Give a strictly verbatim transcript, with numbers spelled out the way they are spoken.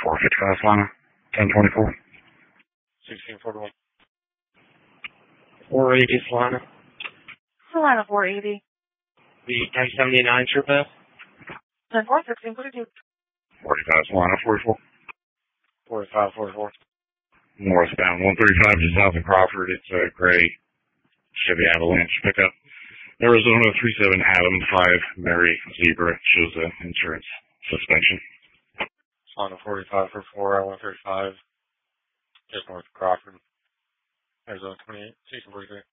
four fifty-five Solana, ten twenty-four. sixteen forty-one. four eighty Solana. Solana four eighty. The ten seventy-nine true pass. ten four sixteen forty-two. forty-five Solana, forty-four. forty-five forty-four. Northbound one thirty-five to South of Crawford. It's a gray Chevy Avalanche pickup. Arizona three seven Adam five Mary Zebra shows the insurance suspension. Solana forty-five for four, I one thirty-five. Just north of Crawford. Arizona twenty-eight, sixteen forty-three.